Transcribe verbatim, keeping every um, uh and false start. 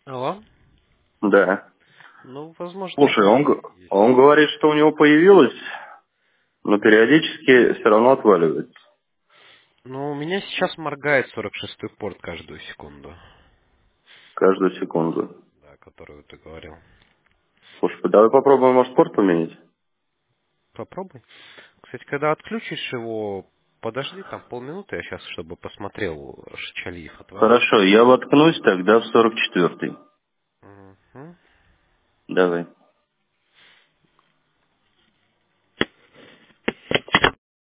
Алло. Да. Ну, возможно, Слушай, он, г- есть. он говорит, что у него появилось, но периодически все равно отваливается. Ну, у меня сейчас моргает сорок шестой порт каждую секунду. Каждую секунду. Да, которую ты говорил. Слушай, давай попробуем, может, порт поменять? Попробуй. Кстати, когда отключишь его, подожди там полминуты, я сейчас, чтобы посмотрел, Шчалиев отвалил. Хорошо, я воткнусь тогда в сорок четвертый. Мгм. Давай.